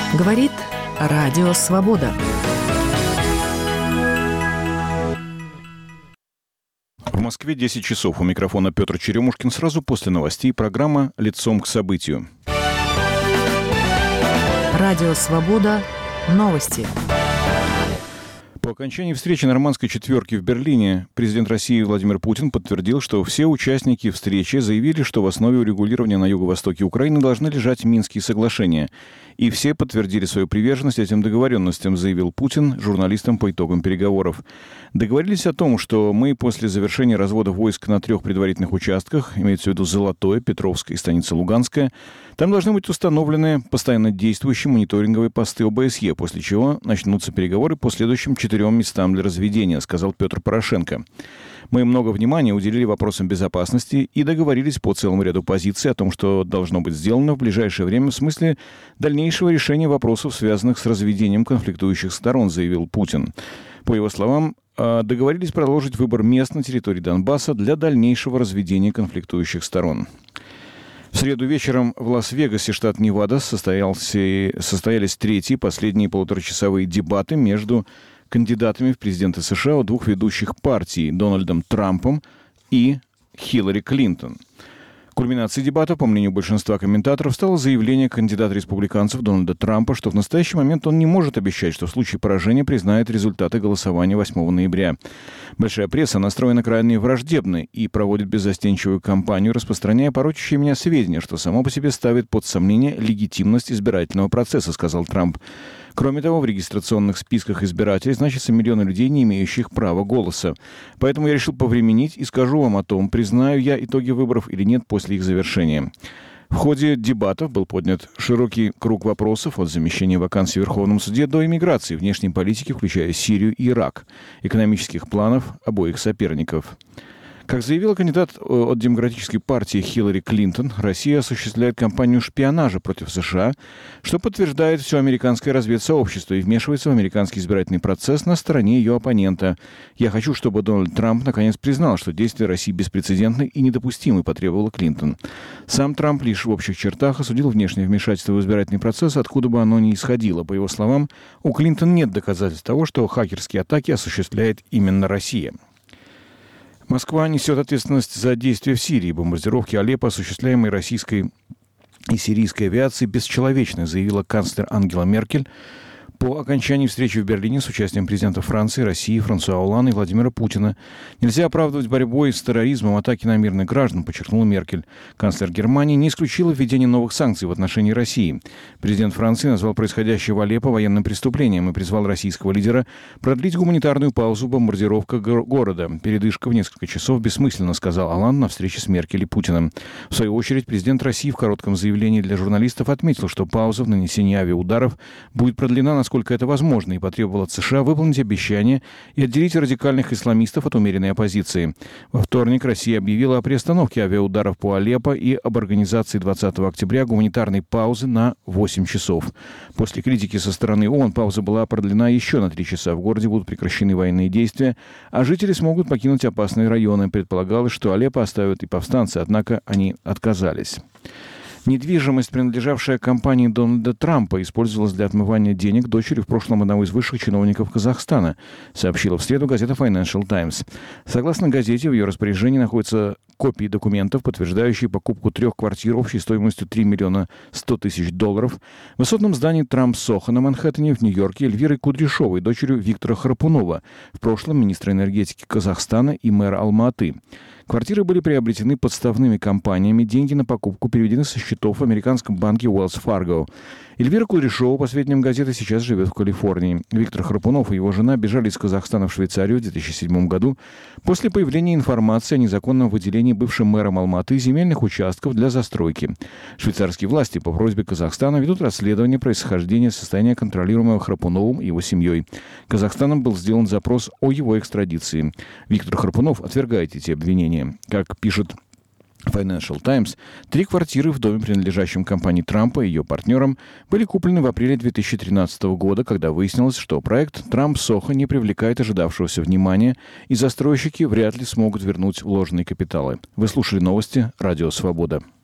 Говорит Радио Свобода. В Москве 10 часов. У микрофона Петр Черемушкин. Сразу после новостей программа «Лицом к событию». Радио Свобода. Новости. По окончании встречи нормандской четверки в Берлине президент России Владимир Путин подтвердил, что все участники встречи заявили, что в основе урегулирования на юго-востоке Украины должны лежать Минские соглашения. И все подтвердили свою приверженность этим договоренностям, заявил Путин журналистам по итогам переговоров. Договорились о том, что мы после завершения развода войск на 3 предварительных участках, имеется в виду Золотое, Петровская и станица Луганская, там должны быть установлены постоянно действующие мониторинговые посты ОБСЕ, после чего начнутся переговоры по следующим 4 местам для разведения, сказал Петр Порошенко. Мы много внимания уделили вопросам безопасности и договорились по целому ряду позиций о том, что должно быть сделано в ближайшее время в смысле дальнейшего решения вопросов, связанных с разведением конфликтующих сторон, заявил Путин. По его словам, договорились продолжить выбор мест на территории Донбасса для дальнейшего разведения конфликтующих сторон. В среду вечером в Лас-Вегасе, штат Невада, состоялись третьи, последние полуторачасовые дебаты между кандидатами в президенты США от 2 ведущих партий – Дональдом Трампом и Хиллари Клинтон. Кульминацией дебатов, по мнению большинства комментаторов, стало заявление кандидата республиканцев Дональда Трампа, что в настоящий момент он не может обещать, что в случае поражения признает результаты голосования 8 ноября. Большая пресса настроена крайне враждебно и проводит беззастенчивую кампанию, распространяя порочащие меня сведения, что само по себе ставит под сомнение легитимность избирательного процесса, сказал Трамп. Кроме того, в регистрационных списках избирателей значатся миллионы людей, не имеющих права голоса. Поэтому я решил повременить и скажу вам о том, признаю я итоги выборов или нет после их завершения. В ходе дебатов был поднят широкий круг вопросов от замещения вакансий в Верховном суде до иммиграции, внешней политики, включая Сирию и Ирак, экономических планов обоих соперников. Как заявила кандидат от Демократической партии Хиллари Клинтон, Россия осуществляет кампанию шпионажа против США, что подтверждает все американское разведсообщество и вмешивается в американский избирательный процесс на стороне ее оппонента. Я хочу, чтобы Дональд Трамп наконец признал, что действия России беспрецедентны и недопустимы, потребовала Клинтон. Сам Трамп лишь в общих чертах осудил внешнее вмешательство в избирательный процесс, откуда бы оно ни исходило. По его словам, у Клинтон нет доказательств того, что хакерские атаки осуществляет именно Россия. Москва несет ответственность за действия в Сирии. Бомбардировки Алеппо, осуществляемые российской и сирийской авиацией, бесчеловечны, заявила канцлер Ангела Меркель по окончании встречи в Берлине с участием президента Франции, России, Франсуа Олланда и Владимира Путина. Нельзя оправдывать борьбой с терроризмом атаки на мирных граждан, подчеркнула Меркель. Канцлер Германии не исключила введение новых санкций в отношении России. Президент Франции назвал происходящее в Алеппо военным преступлением и призвал российского лидера продлить гуманитарную паузу в бомбардировках города. Передышка в несколько часов бессмысленна, сказал Олланд на встрече с Меркель и Путиным. В свою очередь, президент России в коротком заявлении для журналистов отметил, что пауза в нанесении авиаударов будет продлена, насколько это возможно, и потребовал от США выполнить обещание и отделить радикальных исламистов от умеренной оппозиции. Во вторник Россия объявила о приостановке авиаударов по Алеппо и об организации 20 октября гуманитарной паузы на 8 часов. После критики со стороны ООН пауза была продлена еще на 3 часа. В городе будут прекращены военные действия, а жители смогут покинуть опасные районы. Предполагалось, что Алеппо оставят и повстанцы, однако они отказались. Недвижимость, принадлежавшая компании Дональда Трампа, использовалась для отмывания денег дочери в прошлом одного из высших чиновников Казахстана, сообщила в среду газета Financial Times. Согласно газете, в ее распоряжении находятся копии документов, подтверждающие покупку 3 квартир общей стоимостью $3 миллиона 100 тысяч в высотном здании Трамп-Сохо на Манхэттене в Нью-Йорке Эльвирой Кудряшовой, дочерью Виктора Храпунова, в прошлом министра энергетики Казахстана и мэра Алма-Аты. Квартиры были приобретены подставными компаниями, деньги на покупку переведены со счетов в американском банке Wells Fargo. Эльвира Кудряшова, по сведениям газеты, сейчас живет в Калифорнии. Виктор Храпунов и его жена бежали из Казахстана в Швейцарию в 2007 году после появления информации о незаконном выделении бывшим мэром Алма-Аты земельных участков для застройки. Швейцарские власти по просьбе Казахстана ведут расследование происхождения состояния, контролируемого Храпуновым и его семьей. Казахстаном был сделан запрос о его экстрадиции. Виктор Храпунов отвергает эти обвинения. Как пишет Financial Times, 3 квартиры в доме, принадлежащем компании Трампа и ее партнерам, были куплены в апреле 2013 года, когда выяснилось, что проект Трамп-Сохо не привлекает ожидавшегося внимания, и застройщики вряд ли смогут вернуть вложенные капиталы. Вы слушали новости «Радио Свобода».